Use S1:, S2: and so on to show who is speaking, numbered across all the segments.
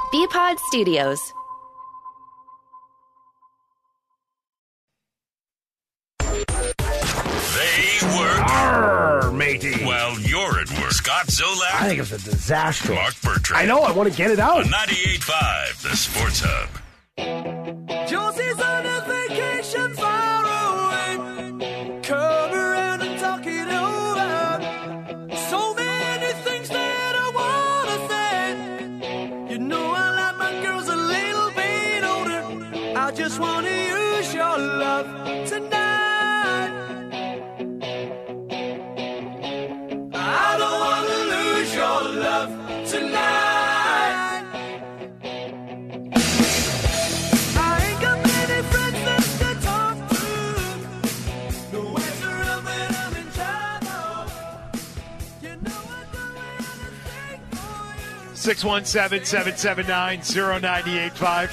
S1: BPod Studios.
S2: They work.
S3: Arr, matey.
S2: While you're at work. Scott Zolak.
S3: I think it's a disaster.
S2: Mark Bertrand.
S3: I know. I want to get it out.
S2: On 98.5, the Sports Hub.
S4: Josie's on a vacation far away. Come around and talk it over. So many things that I want to say. You know I like my girls a little bit older. I just want to use your love tonight. I don't want to lose your love tonight.
S5: Six 617-779-0985.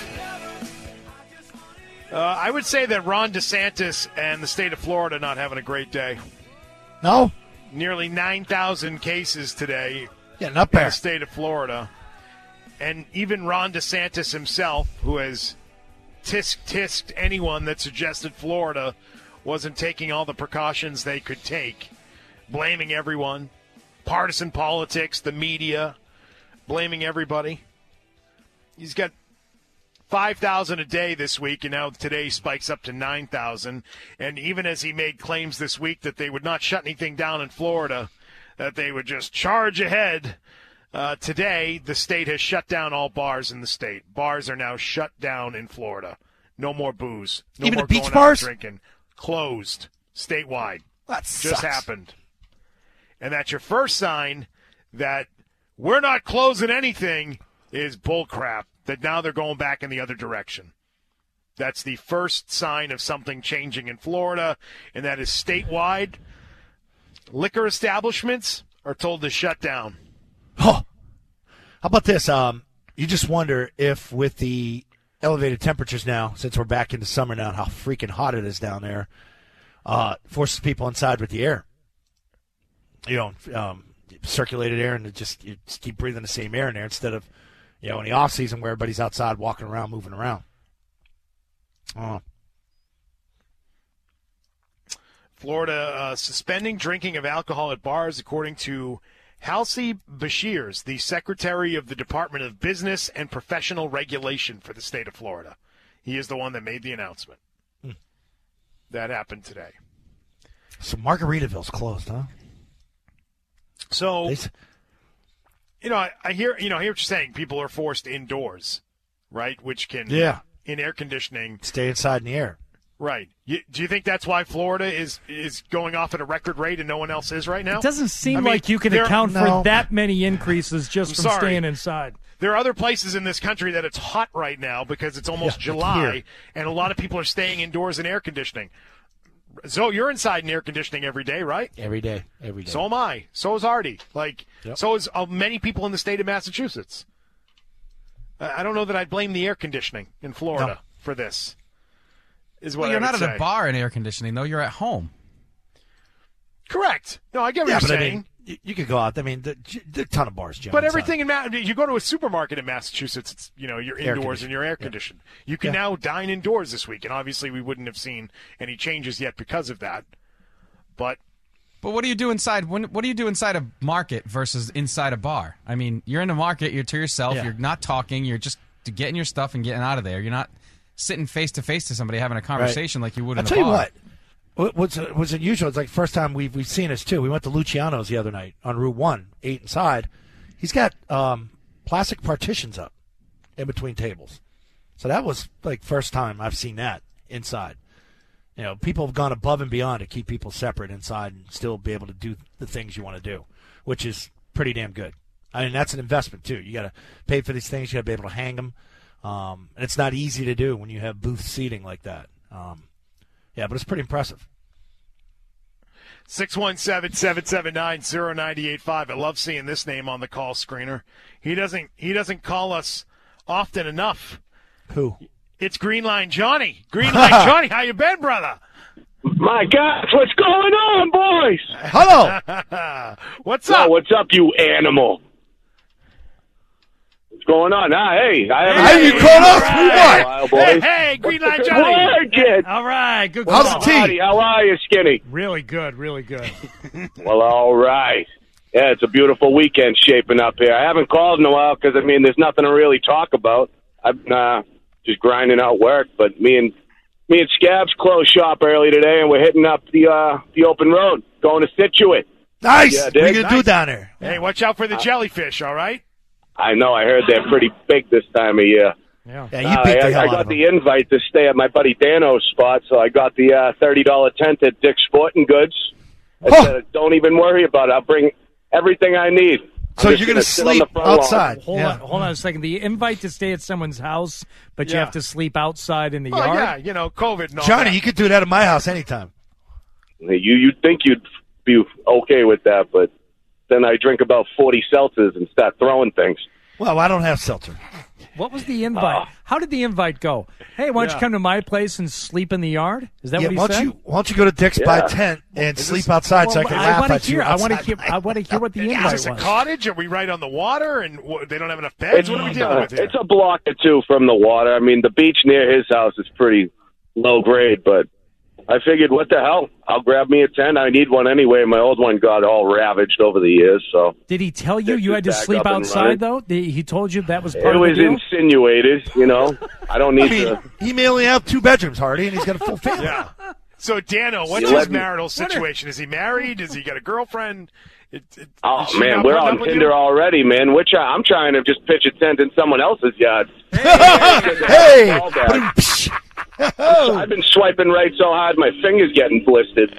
S5: I would say that Ron DeSantis and the state of Florida not having a great day.
S6: No?
S5: Nearly 9,000 cases today
S6: Getting up
S5: in
S6: there.
S5: the state of Florida. And even Ron DeSantis himself, who has tisked anyone that suggested Florida wasn't taking all the precautions they could take, blaming everyone, partisan politics, the media, blaming everybody. He's got 5,000 a day this week, and now today spikes up to 9,000. And even as he made claims this week that they would not shut anything down in Florida, that they would just charge ahead, today the state has shut down all bars in the state. Bars are now shut down in Florida. No more booze. No
S6: Even
S5: more
S6: the beach
S5: going
S6: bars?
S5: out drinking. Closed. Statewide.
S6: That
S5: Just
S6: sucks.
S5: happened. And that's your first sign that we're not closing anything is bullcrap, that now they're going back in the other direction. That's the first sign of something changing in Florida, and that is statewide. Liquor establishments are told to shut down.
S6: Oh. How about this? You just wonder if with the elevated temperatures now, since we're back into summer now, how freaking hot it is down there, forces people inside with the air. Circulated air, and you just keep breathing the same air in there instead of, in the off season where everybody's outside walking around, moving around.
S5: Florida suspending drinking of alcohol at bars, according to Halsey Bashirs, the Secretary of the Department of Business and Professional Regulation for the state of Florida. He is the one that made the announcement. That happened today.
S6: So Margaritaville's closed, huh?
S5: So, I hear what you're saying. People are forced indoors, right? Which can, in air conditioning,
S6: stay inside in the air.
S5: Right. Do you think that's why Florida is going off at a record rate and no one else is right now?
S7: It doesn't seem like you can account for that many increases just from staying inside.
S5: There are other places in this country that it's hot right now because it's almost July, and a lot of people are staying indoors in air conditioning. So you're inside in air conditioning every day, right?
S6: Every day.
S5: So am I. So is Artie. So is many people in the state of Massachusetts. I don't know that I'd blame the air conditioning in Florida for this.
S8: You're not at a bar in air conditioning, though. You're at home.
S5: Correct. No, I get what you're saying.
S6: You could go out. I mean, there are a ton of bars, Jim.
S5: But everything you go to a supermarket in Massachusetts, it's, you're indoors and you're air conditioned. You can now dine indoors this week, and obviously we wouldn't have seen any changes yet because of that. But
S8: what do you do inside? What do you do inside a market versus inside a bar? I mean, you're in a market, you're to yourself, you're not talking, you're just getting your stuff and getting out of there. You're not sitting face to face to somebody having a conversation like you would in a bar.
S6: I'll tell you what. What's unusual, it's like the first time we've seen this, too. We went to Luciano's the other night on Route 1, 8 inside. He's got plastic partitions up in between tables. So that was, first time I've seen that inside. People have gone above and beyond to keep people separate inside and still be able to do the things you want to do, which is pretty damn good. I mean, that's an investment, too. You got to pay for these things. You got to be able to hang them. And it's not easy to do when you have booth seating like that. But it's pretty impressive.
S5: 617-779-0985. I love seeing this name on the call screener. He doesn't call us often enough.
S6: Who?
S5: It's Greenline Johnny. Greenline Johnny, how you been, brother?
S9: My gosh, what's going on, boys?
S6: Hello.
S5: What's up?
S9: What's up, you animal? going on? Hey,
S6: How you caught up? What?
S5: Hey, Green Line Johnny.
S9: Word, kid.
S7: All right, good
S6: How's
S7: call.
S6: the team?
S9: Howdy, how are you, Skinny?
S7: Really good, really good.
S9: Well, all right. Yeah, it's a beautiful weekend shaping up here. I haven't called in a while because, there's nothing to really talk about. I've been just grinding out work, but me and Scabs closed shop early today, and we're hitting up the open road, going to Scituate.
S6: Nice.
S9: Yeah,
S6: what are you
S9: Dick?
S6: going to do down there?
S5: Hey, watch out for the jellyfish, all right?
S9: I know. I heard they're pretty big this time of year.
S6: Yeah, you beat the hell
S9: I
S6: out
S9: got
S6: of
S9: the
S6: them.
S9: invite to stay at my buddy Dano's spot, so I got the $30 tent at Dick's Sporting Goods. I said, don't even worry about it. I'll bring everything I need.
S6: So
S9: I'm
S6: you're
S9: just
S6: going to
S9: sit on
S6: sleep
S9: the front lawn.
S6: outside?
S7: Hold on a second. The invite to stay at someone's house, but you
S5: Yeah.
S7: have to sleep outside in the
S5: Oh,
S7: yard?
S5: yeah, COVID and all
S6: Johnny,
S5: that.
S6: you could do that at my house anytime.
S9: You'd think you'd be okay with that, but then I drink about 40 seltzers and start throwing things.
S6: Well, I don't have seltzer.
S7: What was the invite? How did the invite go? Hey, why don't you come to my place and sleep in the yard? Is that what he said?
S6: Why don't you go to Dick's, buy a tent, and sleep outside so I can laugh at you
S7: I want to
S6: outside.
S7: hear. I want to hear what the
S5: Is
S7: invite
S5: this a
S7: was.
S5: cottage? Are we right on the water and they don't have enough beds? What are we dealing with here?
S9: It's a block or two from the water. The beach near his house is pretty low grade, but I figured, what the hell? I'll grab me a tent. I need one anyway. My old one got all ravaged over the years. So
S7: Did he tell you
S9: Dick
S7: you
S9: is
S7: had to
S9: back
S7: sleep
S9: up and
S7: outside,
S9: running.
S7: though? He told you that was
S9: it
S7: part of the
S9: was
S7: deal?
S9: insinuated, I don't need to.
S6: He may only have 2 bedrooms, Hardy, and he's got a full family.
S5: Yeah. So, Dano, what's
S9: You
S5: his
S9: let me-
S5: marital situation? Is he married? Does he got a girlfriend? Is
S9: Oh
S5: she
S9: man,
S5: not
S9: we're
S5: putting
S9: on
S5: up with
S9: Tinder
S5: you?
S9: already, man. I'm trying to just pitch a tent in someone else's yard.
S6: Hey!
S9: All that. I've been swiping right so hard my fingers getting blistered.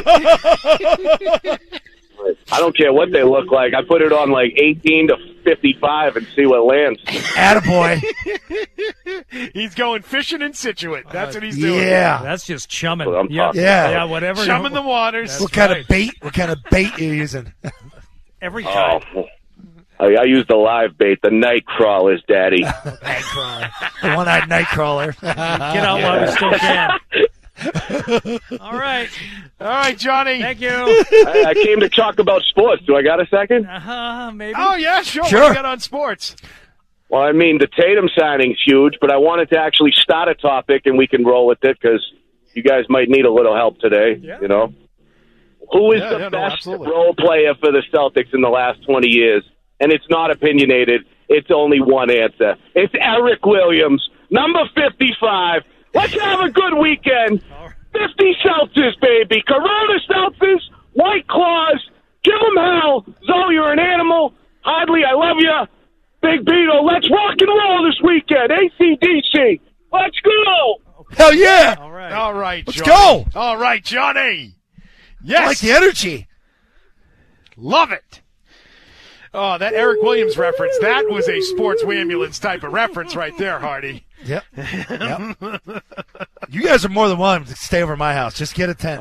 S9: I don't care what they look like. I put it on like 18 to 55 and see what lands.
S6: Attaboy.
S5: He's going fishing in Scituate. That's what he's doing.
S6: Yeah.
S7: That's just chumming.
S9: That's what I'm talking
S6: Yeah.
S7: whatever.
S5: Chumming the waters.
S6: What kind of bait? What kind of bait you using?
S7: Every time.
S9: Oh, I use the live bait, the night crawlers, Daddy.
S6: Nightcrawler. The one-eyed nightcrawler.
S7: Get out while we still can. All right.
S5: All right, Johnny.
S7: Thank you.
S9: I came to talk about sports. Do I got a second?
S7: Maybe.
S5: Oh, yeah, sure.
S6: Sure.
S5: What do you got on sports?
S9: Well, the Tatum signing's huge, but I wanted to actually start a topic, and we can roll with it because you guys might need a little help today, Who is the best
S5: absolutely.
S9: role player for the Celtics in the last 20 years? And it's not opinionated. It's only one answer. It's Eric Williams, number 55. Let's have a good weekend. 50 seltzers, baby. Corona seltzers, White Claws. Give them hell. Zoe, you're an animal. Hadley, I love you. Big Beetle, let's rock and roll this weekend. AC/DC. Let's go.
S6: Hell yeah!
S7: All right.
S5: All right,
S6: Let's
S5: Johnny.
S6: go.
S5: All right, Johnny. Yes.
S6: I like the energy.
S5: Love it. Oh, that Eric Williams reference. That was a sports ambulance type of reference right there, Hardy.
S6: Yep. You guys are more than welcome to stay over at my house. Just get a tent.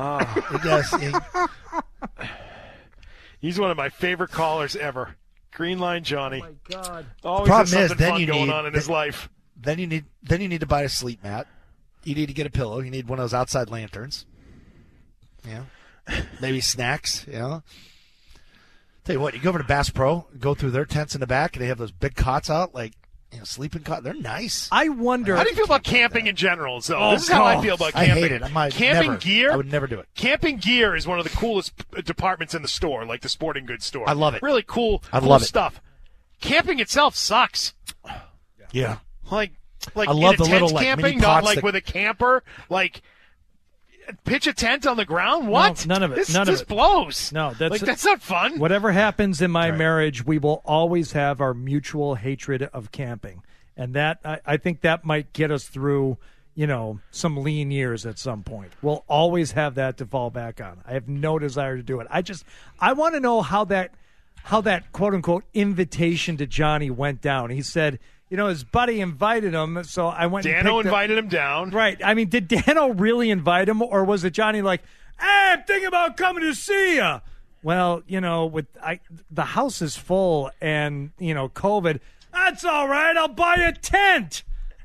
S5: He's one of my favorite callers ever. Green Line Johnny.
S7: Oh, my God.
S5: Always
S6: Problem
S5: has
S6: is,
S5: something
S6: then
S5: fun
S6: you
S5: going
S6: need-
S5: on in his life.
S6: Then you need to buy a sleep mat. You need to get a pillow. You need one of those outside lanterns. Yeah. Maybe snacks, Tell you what, you go over to Bass Pro, go through their tents in the back, and they have those big cots out, like sleeping cot. They're nice.
S7: I wonder.
S5: How do you feel about camping in general? So
S7: Oh,
S5: this is how I
S7: God.
S5: feel about
S6: I
S5: camping.
S6: hate it.
S5: Camping
S6: never,
S5: gear.
S6: I would never do it.
S5: Camping gear is one of the coolest departments in the store, like the sporting goods store.
S6: I love it.
S5: Really cool.
S6: I
S5: cool
S6: love it.
S5: stuff. Camping itself sucks.
S6: Yeah.
S5: Like
S6: I love
S5: in a
S6: the little,
S5: tent
S6: like,
S5: camping,
S6: mini
S5: not
S6: pots
S5: like
S6: that-
S5: with a camper. Like pitch a tent on the ground. What?
S7: none of it.
S5: This,
S7: None of
S5: this
S7: it.
S5: blows.
S7: No,
S5: that's not fun.
S7: Whatever happens in my marriage, we will always have our mutual hatred of camping. And that I think that might get us through, some lean years at some point. We'll always have that to fall back on. I have no desire to do it. I want to know how that quote unquote invitation to Johnny went down. He said, his buddy invited him, so I went.
S5: Dano invited him down.
S7: Right. I mean, did Dano really invite him, or was it Johnny like, hey, I'm thinking about coming to see you? Well, the house is full and, COVID. That's all right. I'll buy a tent.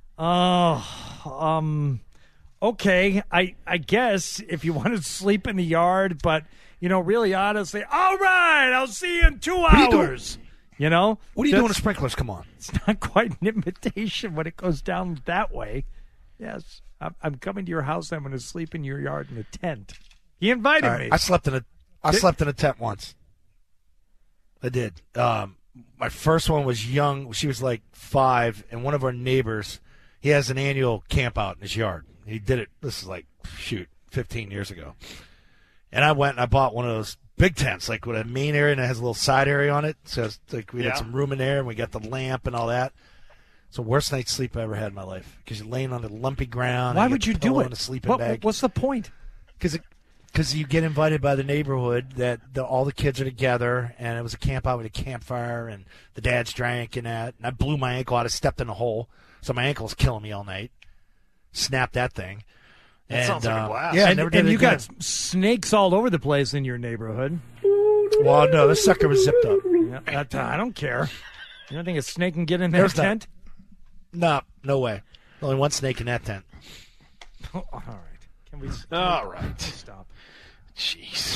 S7: Okay. I guess if you want to sleep in the yard, but, really honestly, all right, I'll see you in 2 hours. You know?
S6: What are you doing to sprinklers? Come on.
S7: It's not quite an invitation when it goes down that way. Yes. I'm coming to your house. I'm going to sleep in your yard in a tent. He invited me.
S6: I slept in a tent once. I did. My first one was young. She was like 5, and one of our neighbors, he has an annual camp out in his yard. He did it, this is like, 15 years ago. And I went and I bought one of those big tents, like with a main area and it has a little side area on it. So it's like we had some room in there, and we got the lamp and all that. It's the worst night's sleep I ever had in my life, because you're laying on the lumpy ground.
S7: Why would you do it?
S6: In a sleeping bag.
S7: What's the point?
S6: Because you get invited by the neighborhood that all the kids are together, and it was a camp out with a campfire, and the dads drank and that. And I blew my ankle out. I stepped in a hole, so my ankle was killing me all night. Snapped that thing.
S5: That sounds like a blast.
S6: Yeah,
S7: and you got snakes all over the place in your neighborhood.
S6: Well, no, this sucker was zipped up.
S7: Yeah, I don't care. You don't think a snake can get in that tent?
S6: No way. Only one snake in that tent.
S7: All right. Can we stop?
S5: Jeez.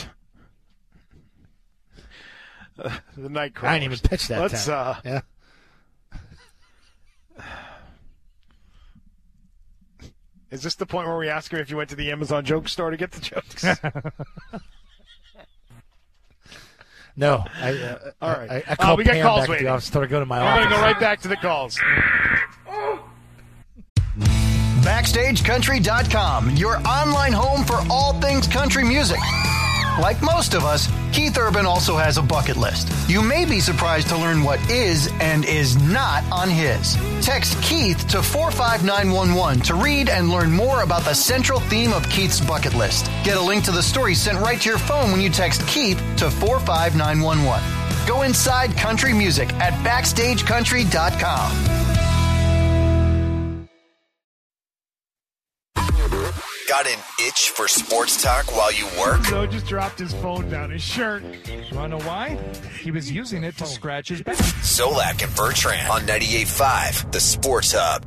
S5: The night crawlers.
S6: I didn't even pitch that tent. Yeah.
S5: Is this the point where we ask him if you went to the Amazon joke store to get the jokes?
S6: No.
S5: All right.
S6: I called
S5: we got
S6: Pam
S5: calls
S6: back
S5: waiting.
S6: at the office. Told her to go to my
S5: I'm
S6: office.
S5: going to go right back to the calls.
S1: BackstageCountry.com, your online home for all things country music. Like most of us, Keith Urban also has a bucket list. You may be surprised to learn what is and is not on his. Text Keith to 45911 to read and learn more about the central theme of Keith's bucket list. Get a link to the story sent right to your phone when you text Keith to 45911. Go inside country music at BackstageCountry.com.
S10: Got an itch for sports talk while you work?
S5: Joe just dropped his phone down his shirt.
S7: You want to know why? He was using it to scratch his back.
S10: Solak and Bertrand on 98.5, the Sports Hub.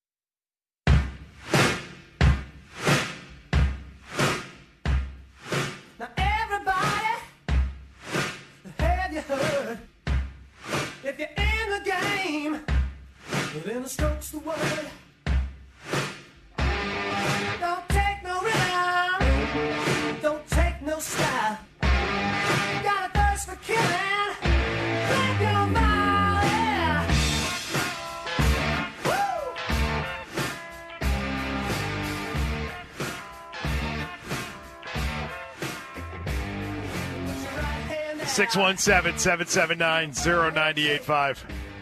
S4: Now everybody, have you heard? If you're in the game, then the stroke's the word. Don't take no rhythm, don't take no style. Got a thirst for killing, grab your body. Woo!
S5: 617-779-0985.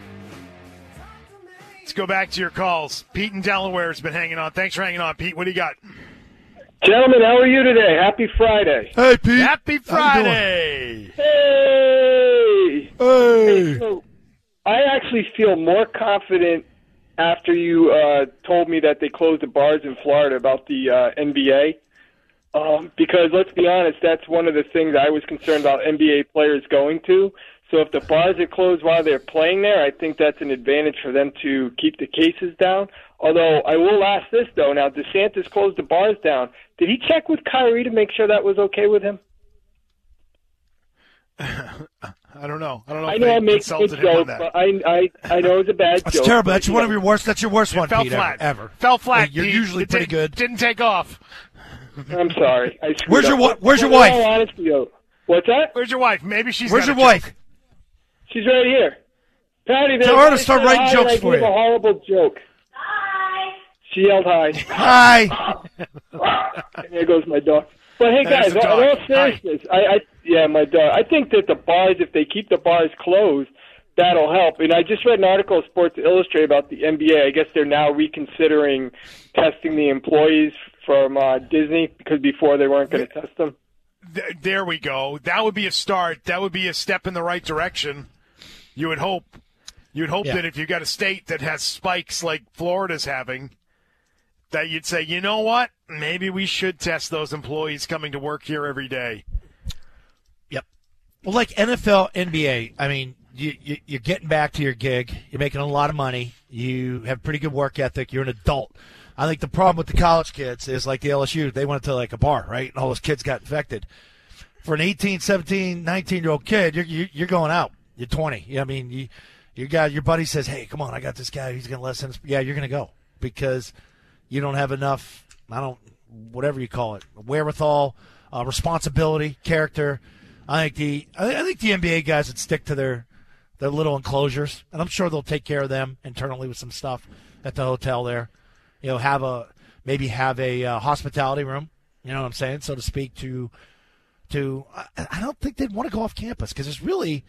S5: Let's go back to your calls. Pete in Delaware has been hanging on. Thanks for hanging on, Pete. What do you got?
S11: Gentlemen, how are you today? Happy Friday.
S6: Hey, Pete.
S5: Happy Friday.
S11: Hey.
S6: Hey.
S11: So I actually feel more confident after you told me that they closed the bars in Florida about the NBA. Because let's be honest, that's one of the things I was concerned about NBA players going to. So if the bars are closed while they're playing there, I think that's an advantage for them to keep the cases down. Although I will ask this, though. Now, DeSantis closed the bars down. Did he check with Kyrie to make sure that was okay with him?
S5: I don't know.
S11: I know I'm making a joke, but I know it's a bad joke.
S6: That's terrible. That's one of your worst. That's your worst one,
S5: fell
S6: Pete,
S5: flat.
S6: ever.
S5: Fell flat.
S6: You're
S5: Pete.
S6: usually pretty good.
S5: Didn't take off.
S11: I'm sorry.
S6: Where's your wife?
S11: Honesty, what's that?
S5: Where's your wife? Maybe she's.
S6: Where's
S5: got
S6: your
S5: a
S6: wife?
S5: joke.
S11: She's right here. Patty,
S6: Tell her to start writing jokes
S11: I
S6: for
S11: gave
S6: you.
S11: a horrible joke. Hi. She yelled hi.
S6: Hi.
S11: There goes my dog. But hey, guys, in all seriousness, my dog. I think that the bars, if they keep the bars closed, that'll help. And I just read an article in Sports Illustrated about the NBA. I guess they're now reconsidering testing the employees from Disney because before they weren't going to test them.
S5: There we go. That would be a start. That would be a step in the right direction. You would hope. You'd hope that if you got a state that has spikes like Florida's having, that you'd say, you know what? Maybe we should test those employees coming to work here every day.
S6: Yep. Well, like NFL, NBA, I mean, you're getting back to your gig. You're making a lot of money. You have pretty good work ethic. You're an adult. I think the problem with the college kids is like the LSU. They went to like a bar, right? And all those kids got infected. For an 18, 17, 19-year-old kid, you're going out. You're 20. Yeah, I mean, your buddy says, hey, come on, I got this guy. He's going to listen. Yeah, you're going to go because you don't have enough, whatever you call it, wherewithal, responsibility, character. I think the NBA guys would stick to their little enclosures, and I'm sure they'll take care of them internally with some stuff at the hotel there. Have a hospitality room, you know what I'm saying, so to speak, to I don't think they'd want to go off campus because there's really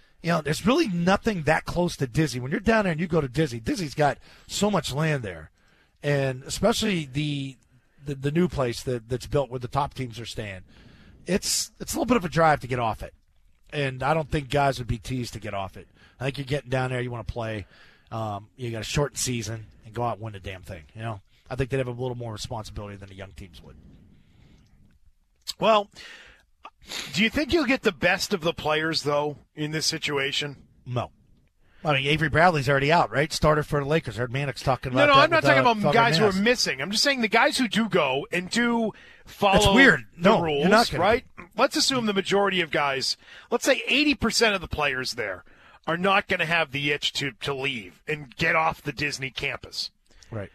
S6: nothing that close to Disney. When you're down there and you go to Disney's got so much land there, and especially the new place that's built where the top teams are staying. It's a little bit of a drive to get off it, and I don't think guys would be teased to get off it. I think you're getting down there, you want to play. You got a shortened season and go out and win the damn thing. I think they'd have a little more responsibility than the young teams would.
S5: Well, do you think you'll get the best of the players, though, in this situation?
S6: No. I mean, Avery Bradley's already out, right? Starter for the Lakers. I heard Mannix talking about that.
S5: No, I'm not talking about
S6: Felder
S5: guys who
S6: Mass.
S5: are missing. I'm just saying the guys who do go and do follow
S6: That's weird.
S5: the
S6: No,
S5: rules,
S6: you're not gonna
S5: right? Let's assume the majority of guys, let's say 80% of the players there, are not going to have the itch to leave and get off the Disney campus.
S6: Right.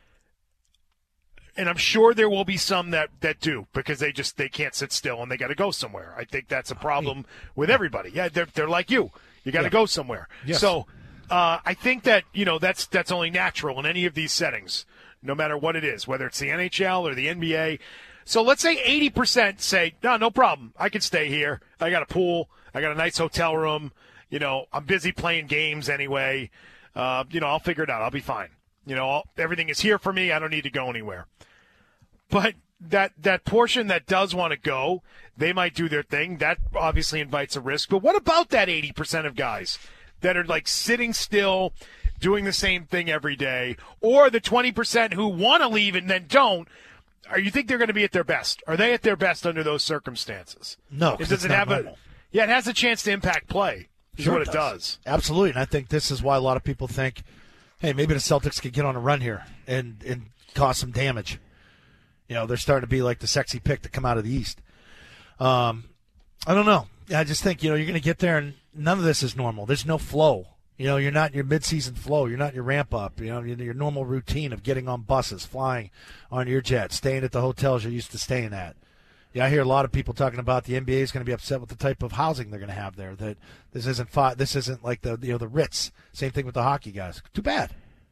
S5: And I'm sure there will be some that do because they can't sit still and they got to go somewhere. I think that's a problem with everybody. Yeah, they're like you. You got to go somewhere.
S6: Yes.
S5: So I think that that's only natural in any of these settings, no matter what it is, whether it's the NHL or the NBA. So let's say 80% say, no problem. I can stay here. I got a pool. I got a nice hotel room. I'm busy playing games anyway. I'll figure it out. I'll be fine. Everything is here for me. I don't need to go anywhere. But that portion that does want to go, they might do their thing. That obviously invites a risk. But what about that 80% of guys that are like sitting still, doing the same thing every day, or the 20% who want to leave and then don't? You think they're going to be at their best? Are they at their best under those circumstances?
S6: No,
S5: It doesn't have normal. It has a chance to impact play. Is what it does.
S6: Absolutely, and I think this is why a lot of people think, hey, maybe the Celtics could get on a run here and cause some damage. They're starting to be like the sexy pick to come out of the East. I don't know. I just think, you're going to get there and none of this is normal. There's no flow. You're not in your midseason flow. You're not in your ramp up. Your normal routine of getting on buses, flying on your jet, staying at the hotels you're used to staying at. Yeah, I hear a lot of people talking about the NBA is going to be upset with the type of housing they're going to have there. That this isn't like the Ritz. Same thing with the hockey guys. Too bad.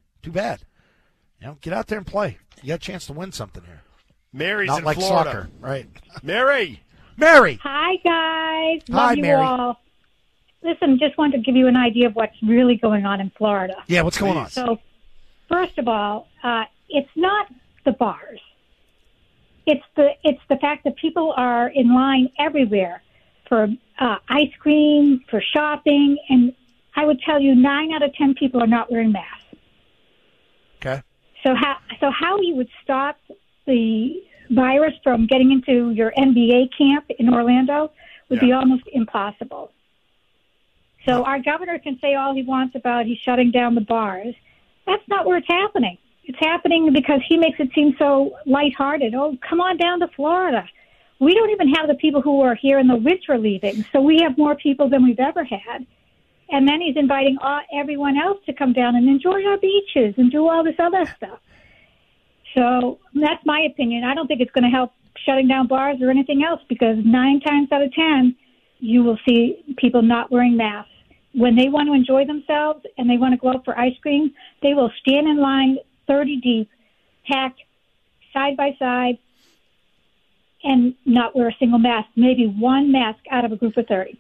S6: Get out there and play. You got a chance to win something here.
S5: Mary's
S6: not
S5: in
S6: like
S5: Florida.
S6: Soccer, right?
S5: Mary.
S12: Hi guys.
S6: Hi,
S12: Love you
S6: Mary.
S12: all. Listen, just wanted to give you an idea of what's really going on in Florida.
S6: Yeah, what's going on?
S12: So, first of all, it's not the bars. It's the fact that people are in line everywhere for ice cream, for shopping, and I would tell you 9 out of 10 people are not wearing masks.
S6: Okay.
S12: So how you would stop the virus from getting into your NBA camp in Orlando would be almost impossible. So our governor can say all he wants about he's shutting down the bars. That's not where it's happening. It's happening because he makes it seem so lighthearted. Oh, come on down to Florida. We don't even have the people who are here in the winter leaving, so we have more people than we've ever had. And then he's inviting everyone else to come down and enjoy our beaches and do all this other stuff. So that's my opinion. I don't think it's going to help shutting down bars or anything else because 9 times out of 10, you will see people not wearing masks. When they want to enjoy themselves and they want to go out for ice cream, they will stand in line 30 deep, packed side by side, and not wear a single mask, maybe one mask out of a group of 30.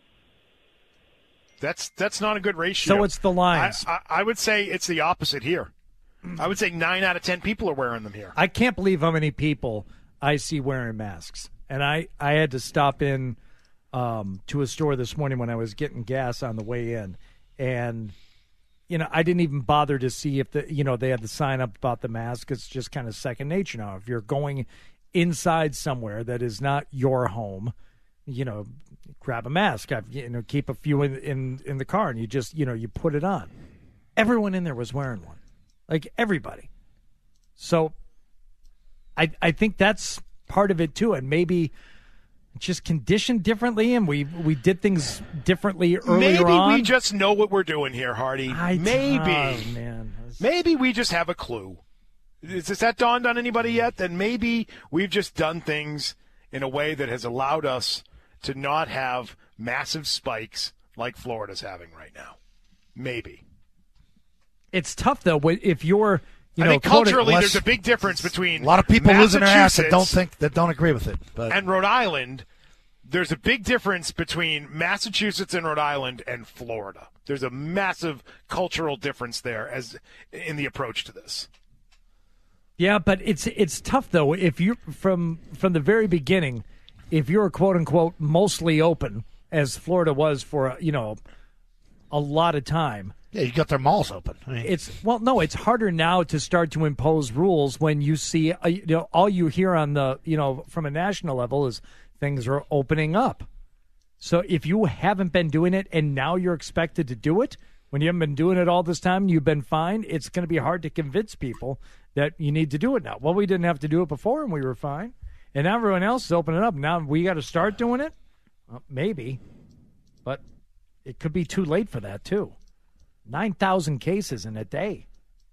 S5: That's not a good ratio.
S7: So it's the lines.
S5: I would say it's the opposite here. I would say 9 out of 10 people are wearing them here.
S7: I can't believe how many people I see wearing masks. And I had to stop in to a store this morning when I was getting gas on the way in. And, I didn't even bother to see if they had the sign up about the mask. It's just kind of second nature now. If you're going inside somewhere that is not your home, grab a mask. Keep a few in the car and you just, you put it on. Everyone in there was wearing one. Like everybody. So I think that's part of it too. And maybe just conditioned differently, and we did things differently earlier
S5: Maybe
S7: on.
S5: we just know what we're doing here, Hardy. Maybe.
S7: Oh, man.
S5: Maybe we just have a clue. Has that dawned on anybody yet? Then maybe we've just done things in a way that has allowed us to not have massive spikes like Florida's having right now. Maybe.
S7: It's tough, though, if you're,
S5: I think culturally there's a big difference between
S6: a lot of people losing their ass that
S5: Massachusetts
S6: don't agree with it. But.
S5: and Rhode Island. There's a big difference between Massachusetts and Rhode Island and Florida. There's a massive cultural difference there as in the approach to this.
S7: Yeah, but it's tough, though, if you from the very beginning, if you're quote unquote mostly open, as Florida was for a lot of time.
S6: Yeah, you got their malls open. I mean,
S7: it's harder now to start to impose rules when you see all you hear on the from a national level is things are opening up. So if you haven't been doing it and now you're expected to do it when you haven't been doing it all this time, you've been fine. It's going to be hard to convince people that you need to do it now. Well, we didn't have to do it before and we were fine, and now everyone else is opening up. Now we got to start doing it. Well, maybe, but it could be too late for that too. 9,000 cases in a day.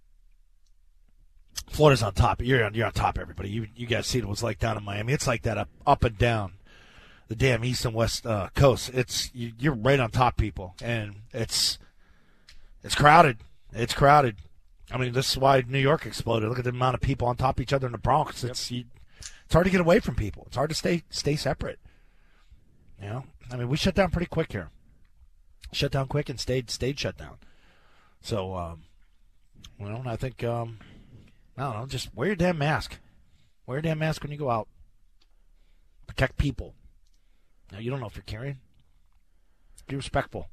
S6: Florida's on top. You're on top, everybody. You guys see what it was like down in Miami. It's like that up and down the damn east and west coast. You're right on top, people, and it's crowded. It's crowded. I mean, this is why New York exploded. Look at the amount of people on top of each other in the Bronx. It's hard to get away from people. It's hard to stay separate. I mean, we shut down pretty quick here. Shut down quick and stayed shut down. So, I think, I don't know, just wear your damn mask. Wear your damn mask when you go out. Protect people. Now, you don't know if you're carrying. Be respectful.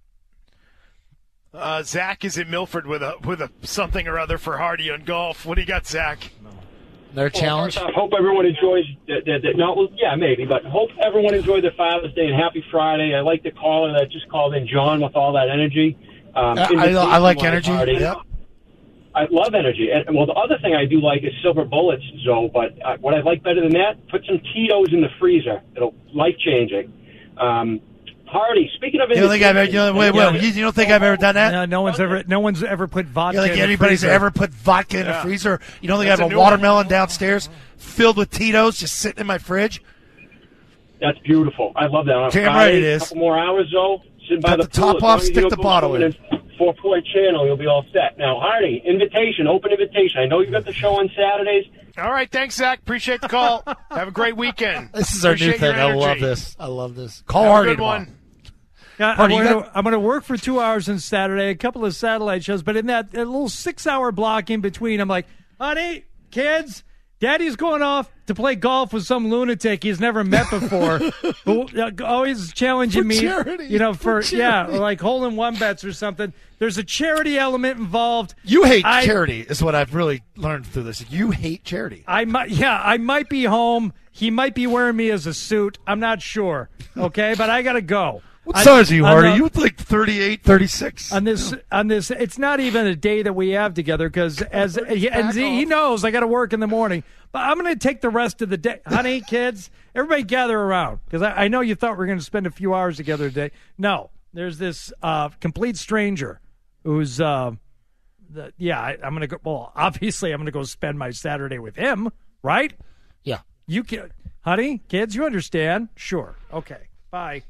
S5: Zach is in Milford with a something or other for Hardy on golf. What do you got, Zach?
S6: Their challenge?
S13: First off, hope everyone enjoys maybe, but hope everyone enjoyed their Father's Day and happy Friday. I like the caller that just called in, John, with all that energy.
S6: I like energy. Yep.
S13: I love energy. And, well, the other thing I do like is silver bullets, Zoe, but what I like better than that, put some Tito's in the freezer. It'll life-changing. Hardy, speaking of...
S6: You don't think I've ever done that?
S7: No one's ever put vodka
S6: you don't think
S7: in the
S6: anybody's
S7: freezer.
S6: ever put vodka in a freezer? You don't think I have a watermelon downstairs filled with Tito's just sitting in my fridge?
S13: That's beautiful. I love that. On
S6: Damn
S13: Friday,
S6: right it is.
S13: A couple more hours, Zoe. Sitting by
S6: Cut the top off, stick the bottle in.
S13: 4-point channel, you'll be all set. Now, Hardy, open invitation. I know you got the show on Saturdays.
S5: All right, thanks, Zach. Appreciate the call. Have a great weekend.
S6: This is our new thing. I love this. Call Hardy tomorrow.
S7: Yeah, I'm going to work for 2 hours on Saturday, a couple of satellite shows, but in that little 6-hour block in between, I'm like, honey, kids, Daddy's going off to play golf with some lunatic he's never met before, who always challenging me, for like hole-in-one bets or something. There's a charity element involved.
S6: You hate charity is what I've really learned through this. You hate charity.
S7: I might be home. He might be wearing me as a suit. I'm not sure. Okay, but I got to go.
S6: What size are you, Hardy? You look like 38, 36.
S7: On this, it's not even a day that we have together because he knows I got to work in the morning. But I'm going to take the rest of the day, honey, kids. Everybody gather around because I know you thought we were going to spend a few hours together today. No, there's this complete stranger who's I'm going to go. Well, obviously, I'm going to go spend my Saturday with him, right?
S6: Yeah.
S7: You can, honey, kids, you understand? Sure. Okay. Bye.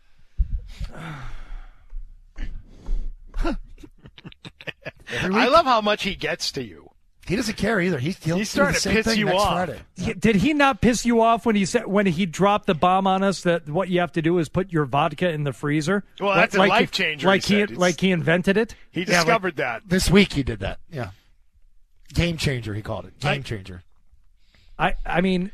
S5: I love how much he gets to you.
S6: He doesn't care either. He's
S5: starting to piss you off.
S7: Did he not piss you off when he dropped the bomb on us that what you have to do is put your vodka in the freezer?
S5: Well, that's a life changer.
S7: Like he invented it.
S5: He discovered that
S6: this week. He did that. Yeah, game changer. He called it game changer.
S7: I mean.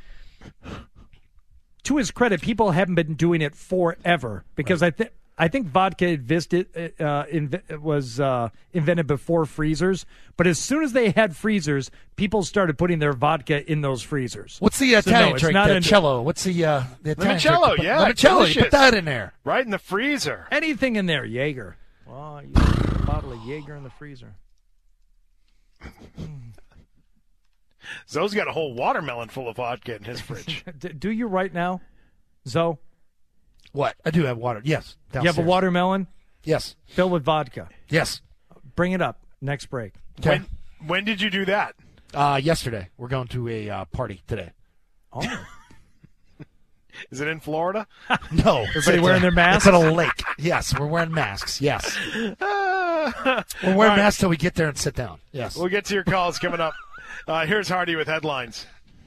S7: To his credit, people haven't been doing it forever because I think vodka was invented before freezers. But as soon as they had freezers, people started putting their vodka in those freezers.
S6: What's the Italian drink? Limoncello. What's the
S5: limoncello?
S6: Drink?
S5: Yeah,
S6: limoncello. You put that in there,
S5: right in the freezer.
S7: Anything in there, Jaeger. Well, you put a bottle of Jaeger in the freezer.
S5: Zoe's got a whole watermelon full of vodka in his fridge.
S7: Do you right now? Zoe?
S6: What? I do have water. Yes.
S7: You have a watermelon?
S6: Yes.
S7: Filled with vodka?
S6: Yes.
S7: Bring it up. Next break.
S6: Okay.
S5: When did you do that?
S6: Yesterday. We're going to a party today.
S7: Oh.
S5: Is it in Florida?
S6: No.
S7: Everybody wearing their masks?
S6: It's at a lake. Yes, we're wearing masks. Yes. We're wearing masks till we get there and sit down. Yes.
S5: We'll get to your calls coming up. Here's Hardy with headlines.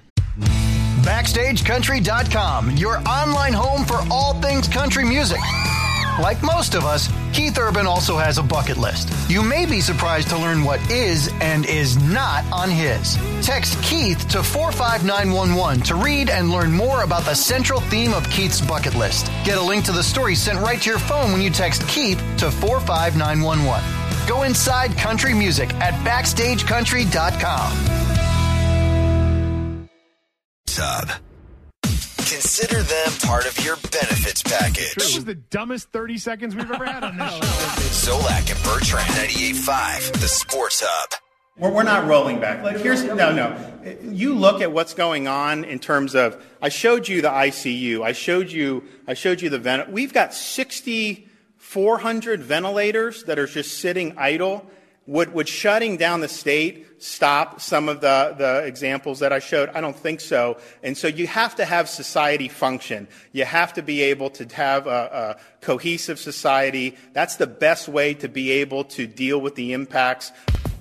S1: BackstageCountry.com, your online home for all things country music. Like most of us, Keith Urban also has a bucket list. You may be surprised to learn what is and is not on his. Text Keith to 45911 to read and learn more about the central theme of Keith's bucket list. Get a link to the story sent right to your phone when you text Keith to 45911. Go inside country music at BackstageCountry.com.
S10: Tub. Consider them part of your benefits package.
S5: That was the dumbest 30 seconds we've ever had on this show.
S10: Zolak and Bertrand, 98.5, the Sports Hub.
S14: We're not rolling back. Like, no. You look at what's going on in terms of. I showed you the ICU. I showed you the vent. We've got 6,400 ventilators that are just sitting idle. Would shutting down the state stop some of the examples that I showed? I don't think so. And so you have to have society function. You have to be able to have a cohesive society. That's the best way to be able to deal with the impacts.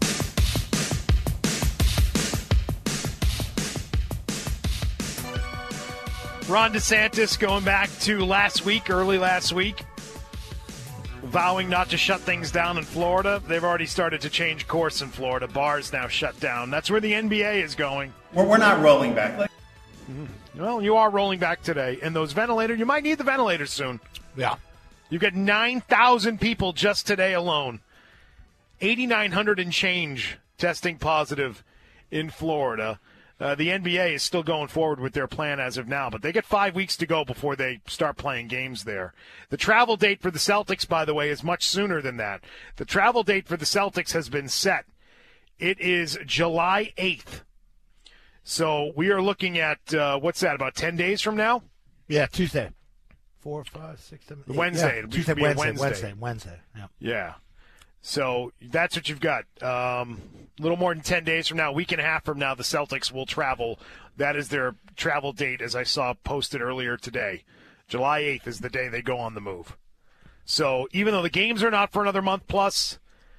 S5: Ron DeSantis going back to early last week, vowing not to shut things down in Florida. They've already started to change course in Florida. Bars now shut down. That's where the NBA is going.
S14: We're not rolling back.
S5: Well, you are rolling back today. And those ventilators, you might need the ventilators soon.
S6: Yeah.
S5: You get 9,000 people just today alone. 8,900 and change testing positive in Florida. The NBA is still going forward with their plan as of now, but they get 5 weeks to go before they start playing games there. The travel date for the Celtics, by the way, is much sooner than that. The travel date for the Celtics has been set. It is July 8th. So we are looking at, what's that, about 10 days from now?
S6: Yeah, Tuesday. 4, 5, 6, 7, 8.
S5: Wednesday.
S6: Yeah, Tuesday, Wednesday. Yeah.
S5: Yeah. So that's what you've got. A little more than 10 days from now, a week and a half from now, the Celtics will travel. That is their travel date, as I saw posted earlier today. July 8th is the day they go on the move. So even though the games are not for another month plus,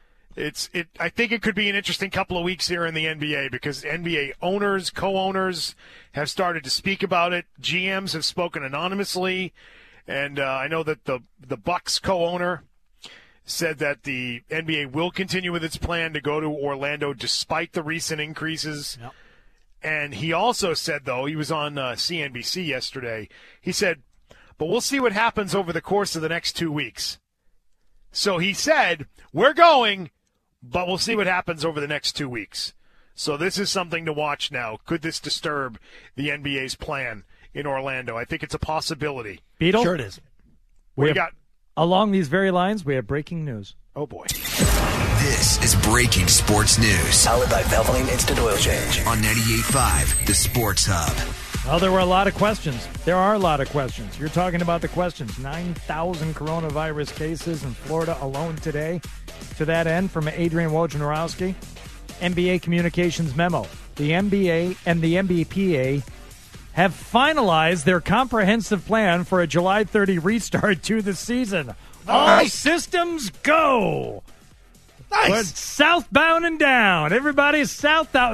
S5: I think it could be an interesting couple of weeks here in the NBA because NBA owners, co-owners have started to speak about it. GMs have spoken anonymously. And I know that the Bucks co-owner said that the NBA will continue with its plan to go to Orlando despite the recent increases.
S6: Yep.
S5: And he also said, though, he was on CNBC yesterday, he said, but we'll see what happens over the course of the next 2 weeks. So he said, we're going, but we'll see what happens over the next 2 weeks. So this is something to watch now. Could this disturb the NBA's plan in Orlando? I think it's a possibility.
S7: Beetle?
S6: Sure it is.
S5: We got
S7: along these very lines, we have breaking news.
S5: Oh, boy.
S10: This is Breaking Sports News.
S15: Powered by Valvoline Instant Oil Change.
S10: On 98.5, the Sports Hub.
S7: Well, there were a lot of questions. There are a lot of questions. You're talking about the questions. 9,000 coronavirus cases in Florida alone today. To that end, from Adrian Wojnarowski, NBA Communications memo. The NBA and the NBPA have finalized their comprehensive plan for a July 30 restart to the season. All systems go.
S6: Nice.
S7: We're southbound and down. Everybody south on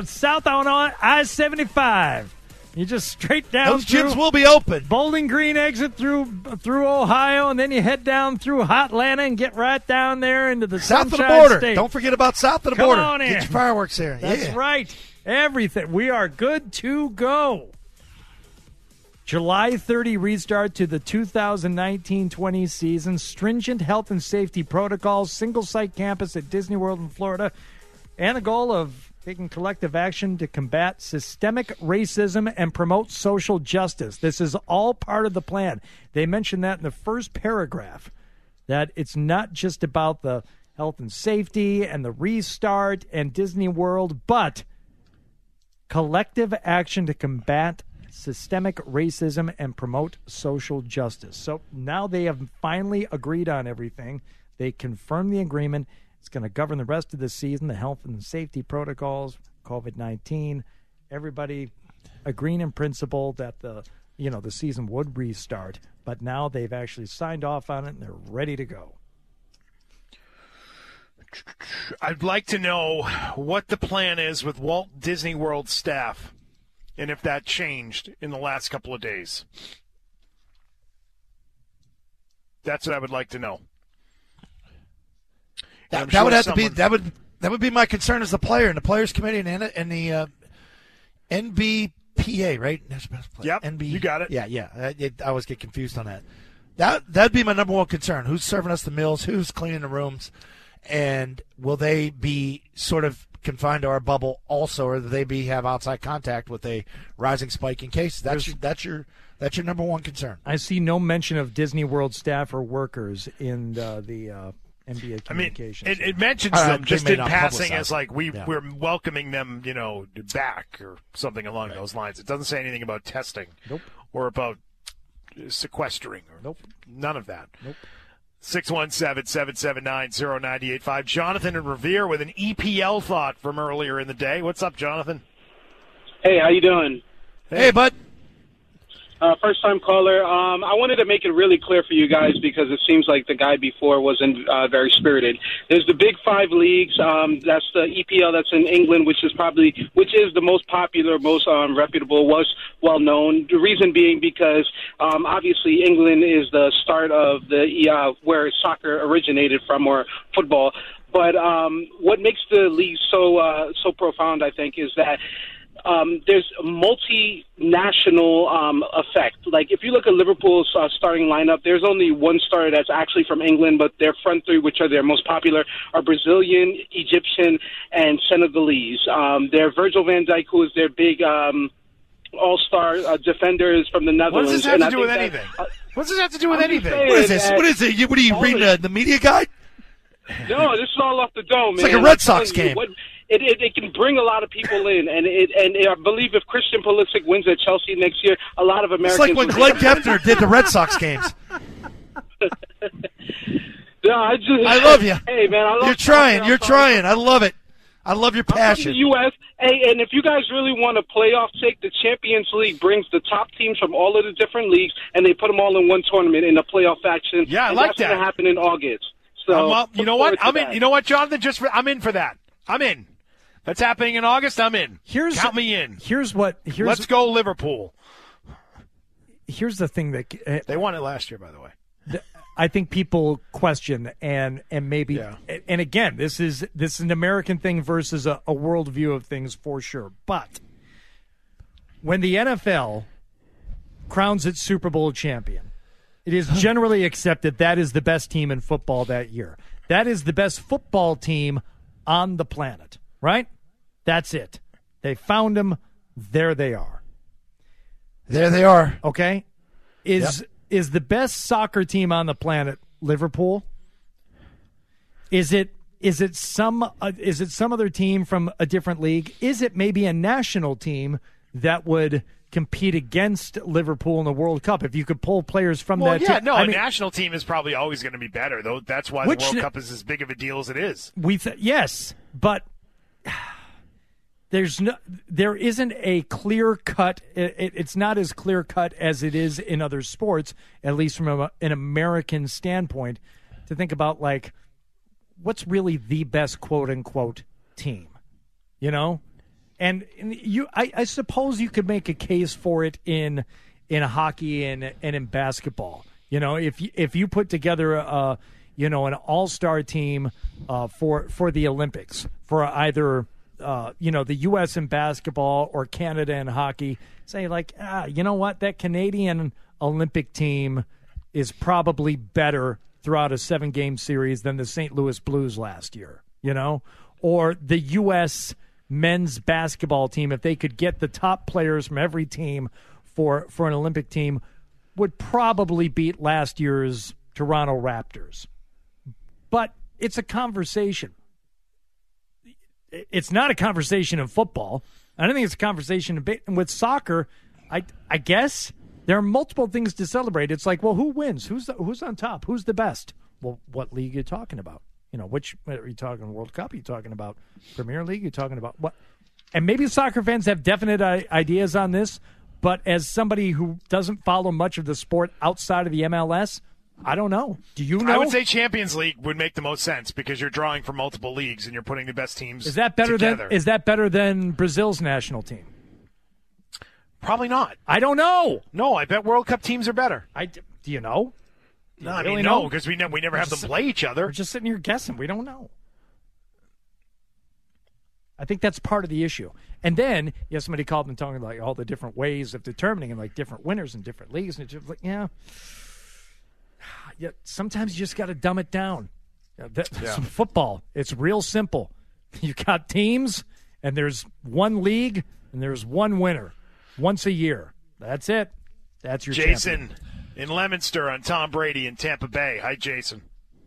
S7: I-75. You just straight down
S6: Those
S7: through
S6: gyms will be open.
S7: Bowling Green exit through Ohio, and then you head down through Hotlanta and get right down there into the
S6: south of the
S7: Sunshine
S6: border.
S7: State.
S6: Don't forget about south of the
S7: Come
S6: border.
S7: on in.
S6: Get your fireworks there.
S7: That's right. Everything. We are good to go. July 30 restart to the 2019-20 season. Stringent health and safety protocols, single-site campus at Disney World in Florida, and a goal of taking collective action to combat systemic racism and promote social justice. This is all part of the plan. They mentioned that in the first paragraph, that it's not just about the health and safety and the restart and Disney World, but collective action to combat systemic racism and promote social justice. So now they have finally agreed on everything. They confirmed the agreement. It's going to govern the rest of the season, the health and safety protocols, COVID-19. Everybody agreeing in principle that the season would restart, but now they've actually signed off on it and they're ready to go.
S5: I'd like to know what the plan is with Walt Disney World staff and if that changed in the last couple of days. That's what I would like to know.
S6: That would have to be that would be my concern as the player and the players committee and the NBPA, right?
S5: Yep, you got it.
S6: Yeah. I always get confused on that. That'd be my number one concern. Who's serving us the meals? Who's cleaning the rooms? And will they be sort of confined to our bubble also, or will they have outside contact with a rising spike in cases? That's your number one concern.
S7: I see no mention of Disney World staff or workers in the NBA communications.
S5: It mentions them just in passing as like we're welcoming them, back or something along those lines. It doesn't say anything about testing, or about sequestering, or none of that. 617-779-0985. Jonathan in Revere with an EPL thought from earlier in the day. What's up, Jonathan?
S16: Hey, how you doing?
S6: Hey, bud.
S16: First-time caller. I wanted to make it really clear for you guys because it seems like the guy before wasn't very spirited. There's the Big Five leagues. That's the EPL that's in England, which is the most popular, most reputable, was well-known. The reason being because obviously England is the start of the where soccer originated from, or football. But what makes the league so profound, I think, is that there's a multinational effect. Like, if you look at Liverpool's starting lineup, there's only one starter that's actually from England, but their front three, which are their most popular, are Brazilian, Egyptian, and Senegalese. Their Virgil van Dijk, who is their big all-star defender, is from the Netherlands.
S5: What does this have to do with anything? What does this have to do with anything?
S6: What is this? What is it? What are you reading the media guide?
S16: No, this is all off the dome, man.
S6: It's like a Red Sox game.
S16: It can bring a lot of people in, and I believe if Christian Pulisic wins at Chelsea next year, a lot of Americans.
S6: It's like when Glenn Geffner did the Red Sox games.
S16: No,
S6: I love you.
S16: Hey, man,
S6: You're trying. I love it. I love your passion.
S16: I'm from the U.S. Hey, and if you guys really want a playoff take, the Champions League brings the top teams from all of the different leagues, and they put them all in one tournament in a playoff action.
S5: Yeah, I like that.
S16: That's going to happen in August. So,
S5: you know what? You know what, Jonathan? I'm in for that. I'm in. That's happening in August. I'm in. Count me in.
S7: Let's
S5: go Liverpool.
S7: Here's the thing that
S5: they won it last year, by the way.
S7: I think people question and maybe and again, this is an American thing versus a worldview of things for sure. But when the NFL crowns its Super Bowl champion, it is generally accepted that is the best team in football that year. That is the best football team on the planet, right? That's it. They found them. There they are.
S6: There they are.
S7: Okay? Is the best soccer team on the planet Liverpool? Is it some other team from a different league? Is it maybe a national team that would compete against Liverpool in the World Cup if you could pull players from that team?
S5: A national team is probably always going to be better, though. That's why the World Cup is as big of a deal as it is.
S7: Yes, but there isn't a clear cut. It's not as clear cut as it is in other sports, at least from an American standpoint, to think about like what's really the best quote unquote team, And I suppose you could make a case for it in hockey and in basketball. If you put together an all-star team for the Olympics, for either the U.S. in basketball or Canada in hockey, say like, you know what, that Canadian Olympic team is probably better throughout a 7-game series than the St. Louis Blues last year, or the U.S. men's basketball team, if they could get the top players from every team for an Olympic team, would probably beat last year's Toronto Raptors. But it's a conversation. It's not a conversation in football. I don't think it's a conversation with soccer. I guess there are multiple things to celebrate. It's like, well, who wins? Who's on top? Who's the best? Well, what league are you talking about? Which are you talking World Cup? Are you talking about Premier League? Are you talking about what? And maybe soccer fans have definite ideas on this, but as somebody who doesn't follow much of the sport outside of the MLS, I don't know. Do you know?
S5: I would say Champions League would make the most sense because you're drawing from multiple leagues and you're putting the best teams
S7: Is that better than Brazil's national team?
S5: Probably not.
S7: I don't know.
S5: No, I bet World Cup teams are better.
S7: Do you know?
S5: No, I mean, no, because we never have them play each other.
S7: We're just sitting here guessing. We don't know. I think that's part of the issue. And then, somebody called and talking like all the different ways of determining and like different winners in different leagues. And it's just like, yeah, sometimes you just got to dumb it down. Football, it's real simple. You got teams, and there's one league, and there's one winner once a year. That's it. That's your
S5: Jason
S7: champion.
S5: In Leominster on Tom Brady in Tampa Bay. Hi, Jason.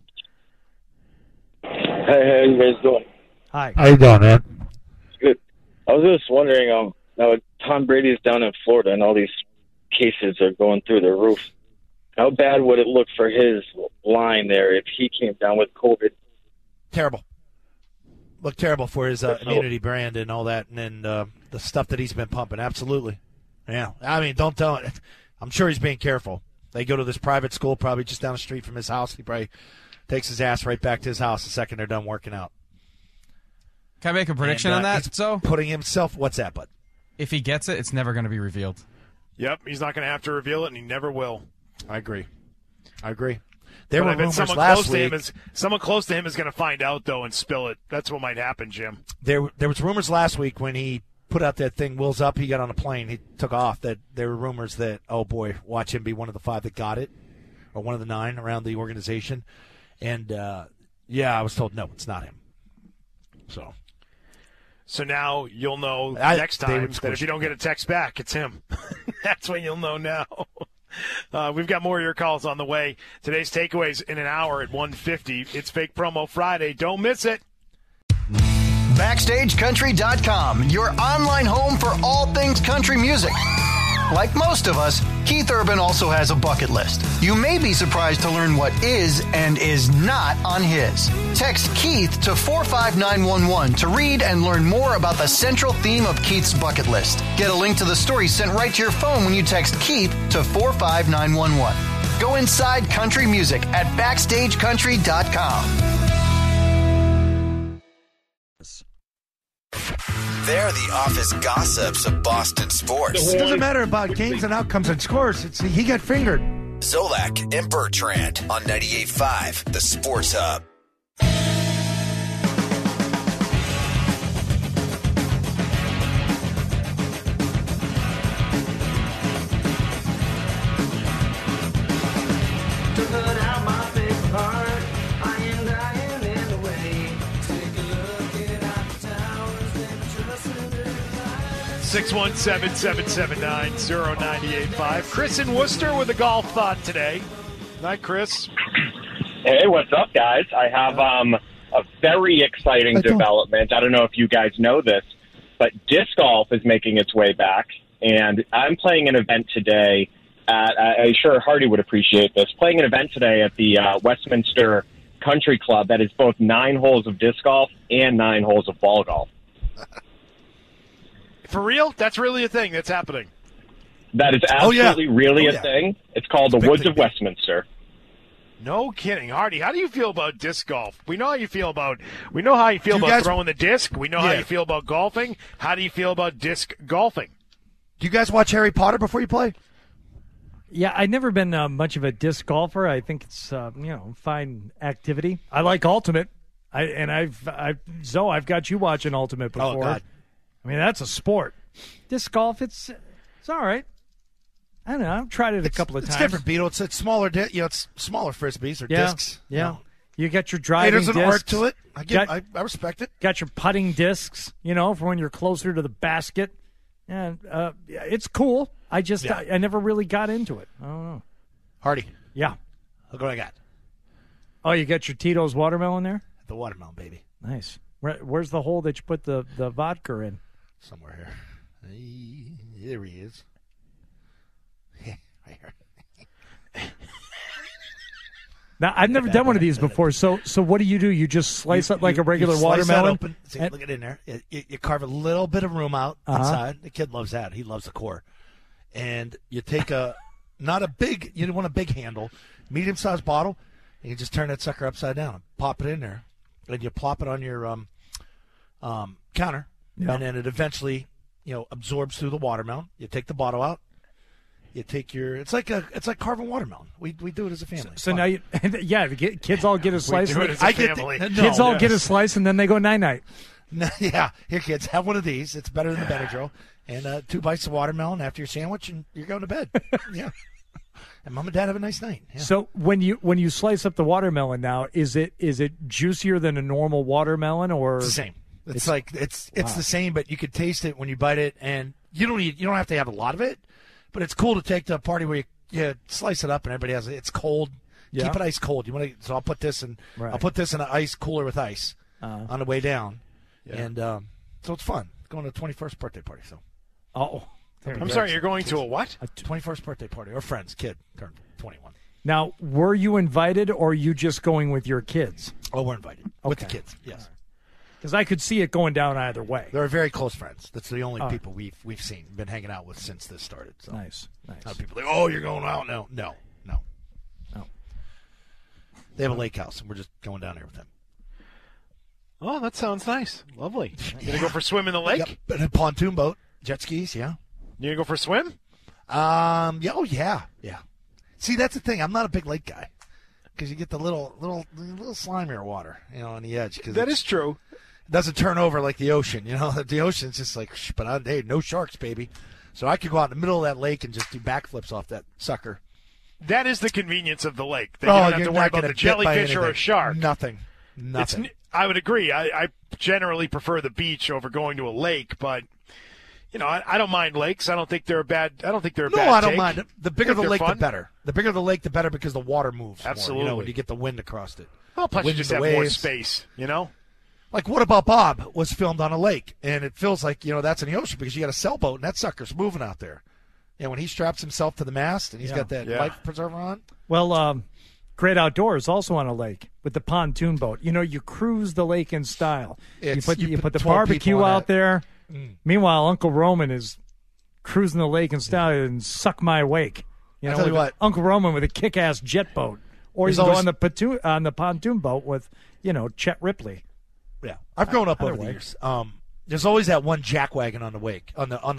S17: Hey, how you guys doing?
S7: Hi.
S6: How you doing, man?
S17: Good. I was just wondering, now Tom Brady is down in Florida and all these cases are going through the roof. How bad would it look for his line there if he came down with COVID?
S6: Terrible. Look terrible for his immunity brand and all that, and then the stuff that he's been pumping. Absolutely. Yeah. I mean, don't tell it. I'm sure he's being careful. They go to this private school probably just down the street from his house. He probably takes his ass right back to his house the second they're done working out.
S8: Can I make a prediction on that? So
S6: putting himself, what's that, bud?
S8: If he gets it, it's never going to be revealed.
S5: Yep, he's not going to have to reveal it, and he never will.
S6: I agree. There were rumors
S5: someone
S6: last
S5: close
S6: week.
S5: to him someone close to him is going to find out though and spill it. That's what might happen, Jim.
S6: There was rumors last week when he put out that thing, Will's up, he got on a plane, he took off, that there were rumors that, oh boy, watch him be one of the 5 that got it, or one of the 9 around the organization. And, I was told, no, it's not him.
S5: So now you'll know next time that if you don't get a text back, it's him. That's when you'll know now. We've got more of your calls on the way. Today's takeaways in an hour at 1:50. It's Fake Promo Friday. Don't miss it.
S1: BackstageCountry.com, your online home for all things country music. Like most of us, Keith Urban also has a bucket list. You may be surprised to learn what is and is not on his. Text Keith to 45911 to read and learn more about the central theme of Keith's bucket list. Get a link to the story sent right to your phone when you text Keith to 45911. Go inside country music at BackstageCountry.com.
S10: They're the office gossips of Boston sports.
S6: It doesn't matter about games and outcomes and scores. He got fingered.
S10: Zolak and Bertrand on 98.5, the Sports Hub.
S4: Put out my big heart, I am dying in the way. Take a look at our towers and trust in the light.
S5: 617-779-0985. Chris in Worcester with a golf thought today. Night, Chris.
S18: Hey, what's up, guys? I have a very exciting development. I don't know if you guys know this, but disc golf is making its way back, and I'm playing an event today I'm sure Hardy would appreciate this, playing an event today at the Westminster Country Club that is both 9 holes of disc golf and 9 holes of ball golf.
S5: For real? That's really a thing that's happening.
S18: That is absolutely really a thing. It's called the Woods of Westminster.
S5: No kidding. Hardy, how do you feel about disc golf? We know how you feel about throwing the disc. We know how you feel about golfing. How do you feel about disc golfing?
S6: Do you guys watch Harry Potter before you play?
S7: Yeah, I've never been much of a disc golfer. I think it's fine activity. I like Ultimate. I've got you watching Ultimate before.
S6: Oh, God.
S7: I mean, that's a sport. Disc golf, it's all right. I don't know. I've tried it a couple of times.
S6: It's different, Beetle. It's smaller. It's smaller frisbees or discs.
S7: Yeah. You got your driving
S6: there's
S7: discs.
S6: an art to it. I respect it.
S7: Got your putting discs, for when you're closer to the basket. And it's cool. I never really got into it. I don't know.
S6: Hardy.
S7: Yeah.
S6: Look what I got.
S7: Oh, you got your Tito's watermelon there?
S6: The watermelon, baby.
S7: Nice. Where's the hole that you put the vodka in?
S6: Somewhere here. There he is.
S7: Now, I've never done one of these before. So what do? You just slice up like a regular watermelon?
S6: Open. See, look it in there. You carve a little bit of room out inside. The kid loves that. He loves the core. And you take not a big, you don't want a big handle, medium-sized bottle, and you just turn that sucker upside down and pop it in there. And you plop it on your counter, and then it eventually, absorbs through the watermelon. You take the bottle out. You take it's like carving watermelon. We do it as a family.
S7: So now the kids all get a slice.
S5: We do it as a family.
S7: Kids all get a slice, and then they go night-night.
S6: Yeah, here, kids, have one of these. It's better than the Benadryl. And 2 bites of watermelon after your sandwich, and you're going to bed. Yeah. And Mom and Dad have a nice night. Yeah.
S7: So when you slice up the watermelon now, is it juicier than a normal watermelon, or
S6: it's the same? It's the same, but you could taste it when you bite it, and you don't have to have a lot of it. But it's cool to take to a party where you slice it up and everybody has it. It's cold. Yeah. Keep it ice cold. So I'll put this in. Right. I'll put this in an ice cooler with ice on the way down, and so it's fun. Going to a 21st birthday party. So.
S5: I'm sorry. You're going to a what?
S6: A 21st birthday party or friends. Kid turned 21.
S7: Now, were you invited, or are you just going with your kids?
S6: Oh, we're invited with the kids. Yes.
S7: Because I could see it going down either way.
S6: They're very close friends. That's the only people we've seen, been hanging out with since this started. So.
S7: Nice.
S6: A lot of people are like, oh, you're going out? No. They have a lake house, and we're just going down there with them.
S5: Oh, that sounds nice. Lovely. You going to go for a swim in the lake?
S6: Yep. And a pontoon boat, jet skis, yeah.
S5: You going to go for a swim?
S6: Yeah. See, that's the thing. I'm not a big lake guy because you get the little slimier water, on the edge.
S5: That is true.
S6: It doesn't turn over like the ocean, The ocean's just like, hey, no sharks, baby. So I could go out in the middle of that lake and just do backflips off that sucker.
S5: That is the convenience of the lake. That you don't have to worry about the jellyfish or a shark.
S6: Nothing.
S5: I would agree. I generally prefer the beach over going to a lake, but I don't mind lakes. I don't think they're a bad. I don't think they're a bad.
S6: No, I don't mind. The bigger the lake, the better. The bigger the lake, the better because the water moves.
S5: Absolutely.
S6: More, when you get the wind across it.
S5: Well, plus you just have more space.
S6: Like What About Bob was filmed on a lake, and it feels like that's in the ocean because you got a sailboat and that sucker's moving out there. When he straps himself to the mast and he's got that life preserver on.
S7: Well, Great Outdoors also on a lake with the pontoon boat. You cruise the lake in style. You put the barbecue out there. Meanwhile, Uncle Roman is cruising the lake in style and suck my wake.
S6: I'll tell you what.
S7: Uncle Roman with a kick-ass jet boat. Or you can go on the pontoon boat with, Chet Ripley.
S6: Yeah. I've grown up over the years. There's always that one jackwagon on the lake.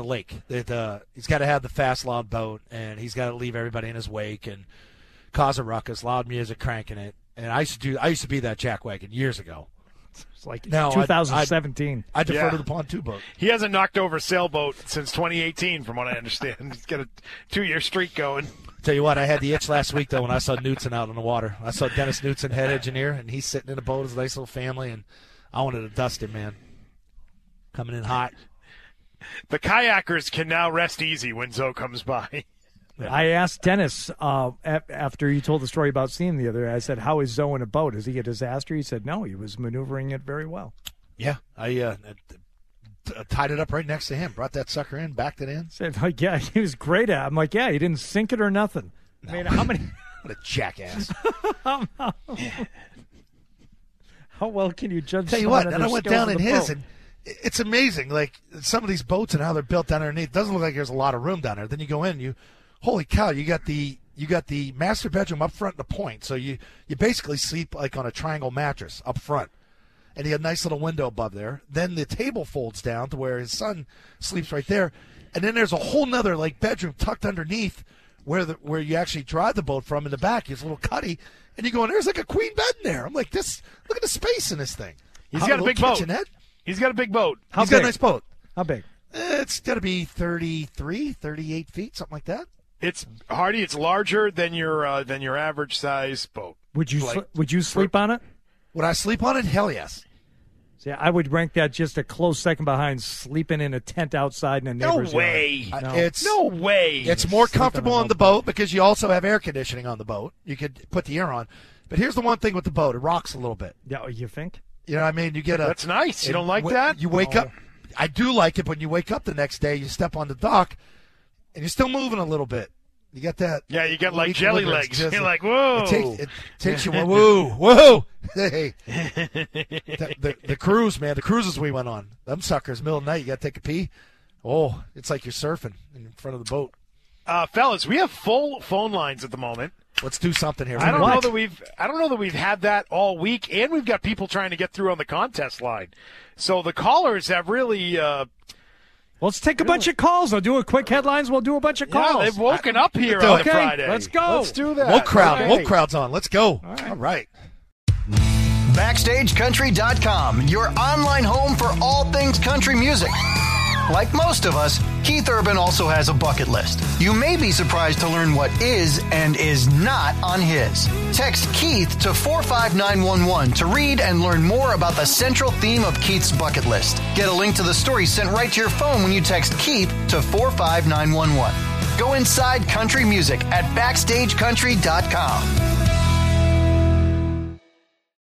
S6: He's got to have the fast, loud boat, and he's got to leave everybody in his wake and cause a ruckus, loud music cranking it. And I used to be that jackwagon years ago.
S7: It's like 2017.
S6: I defer to the pontoon boat.
S5: He hasn't knocked over a sailboat since 2018, from what I understand. He's got a 2-year streak going.
S6: Tell you what, I had the itch last week, though, when I saw Knutson out on the water. I saw Dennis Knutson, head engineer, and he's sitting in a boat with a nice little family, and I wanted to dust him, man. Coming in hot.
S5: The kayakers can now rest easy when Zoe comes by.
S7: I asked Dennis after you told the story about seeing him the other day, I said, how is Zoe in a boat? Is he a disaster? He said, no, he was maneuvering it very well.
S6: Yeah, I tied it up right next to him, brought that sucker in, backed it in.
S7: Said, yeah, he was great at it. I'm like, yeah, he didn't sink it or nothing.
S6: No.
S7: I mean, how many?
S6: What a jackass.
S7: How well can you judge?
S6: Tell you what, and I went down in his, and it's amazing. Like some of these boats and how they're built down underneath. It doesn't look like there's a lot of room down there. Then you go in, holy cow, you got the master bedroom up front and the point. So you basically sleep like on a triangle mattress up front, and you have a nice little window above there. Then the table folds down to where his son sleeps right there, and then there's a whole nother like bedroom tucked underneath where you actually drive the boat from in the back. There's a little cuddy. And you go, there's like a queen bed in there. I'm like, look at the space in this thing.
S5: He's got a big boat. He's got a big boat.
S6: He's got a nice boat.
S7: How big?
S6: It's got to be 33, 38 feet, something like that.
S5: It's Hardy. It's larger than your average size boat.
S7: Would you sleep on it?
S6: Would I sleep on it? Hell yes.
S7: See, I would rank that just a close second behind sleeping in a tent outside in a neighbor's yard.
S5: No way.
S6: It's more comfortable on the boat because you also have air conditioning on the boat. You could put the air on. But here's the one thing with the boat. It rocks a little bit.
S7: Yeah, you think?
S6: You know what I mean? You get
S5: That's nice. You don't like that?
S6: You wake up. I do like it, but when you wake up the next day, you step on the dock, and you're still moving a little bit. You got that.
S5: Yeah, you get like
S6: weak
S5: jelly
S6: liver.
S5: legs.
S6: It's
S5: You're
S6: just
S5: like, whoa.
S6: It takes you, whoa. Hey. The cruise, man, the cruises we went on. Them suckers, middle of the night, you got to take a pee. Oh, it's like you're surfing in front of the boat.
S5: Fellas, we have full phone lines at the moment.
S6: Let's do something here.
S5: I don't know that we've had that all week, and we've got people trying to get through on the contest line. So the callers have really.
S7: Let's take a bunch of calls. I'll do a quick headlines. We'll do a bunch of calls.
S5: Yeah, they've woken up here on
S7: okay,
S5: Friday.
S7: Let's go.
S5: Let's do that.
S6: Woke crowd's on. Let's go. All right.
S1: BackstageCountry.com, your online home for all things country music. Like most of us, Keith Urban also has a bucket list. You may be surprised to learn what is and is not on his. Text Keith to 45911 to read and learn more about the central theme of Keith's bucket list. Get a link to the story sent right to your phone when you text Keith to 45911. Go inside country music at BackstageCountry.com.